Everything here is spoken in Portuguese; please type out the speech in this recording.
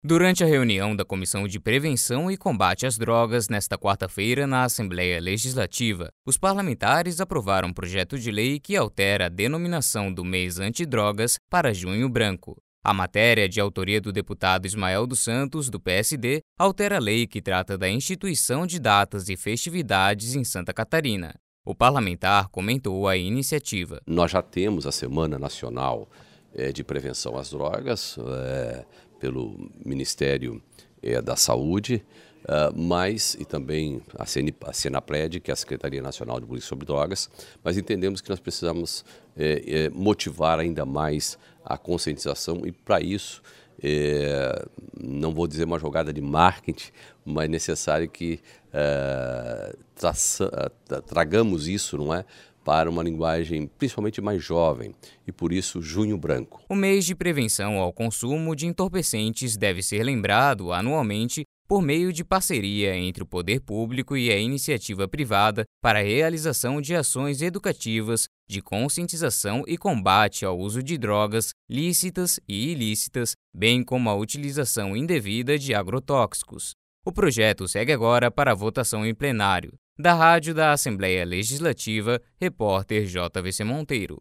Durante a reunião da Comissão de Prevenção e Combate às Drogas, nesta quarta-feira, na Assembleia Legislativa, os parlamentares aprovaram um projeto de lei que altera a denominação do mês antidrogas para Junho Branco. A matéria, de autoria do deputado Ismael dos Santos, do PSD, altera a lei que trata da instituição de datas e festividades em Santa Catarina. O parlamentar comentou a iniciativa. Nós já temos a Semana Nacional de Prevenção às Drogas, pelo Ministério da Saúde, e também a Senapred, que é a Secretaria Nacional de Política sobre Drogas, mas entendemos que nós precisamos motivar ainda mais a conscientização e, para isso, não vou dizer uma jogada de marketing, mas necessário que tragamos isso, não é? Para uma linguagem principalmente mais jovem, e por isso Junho Branco. O mês de prevenção ao consumo de entorpecentes deve ser lembrado anualmente por meio de parceria entre o poder público e a iniciativa privada para a realização de ações educativas de conscientização e combate ao uso de drogas lícitas e ilícitas, bem como a utilização indevida de agrotóxicos. O projeto segue agora para a votação em plenário. Da Rádio da Assembleia Legislativa, repórter JVC Monteiro.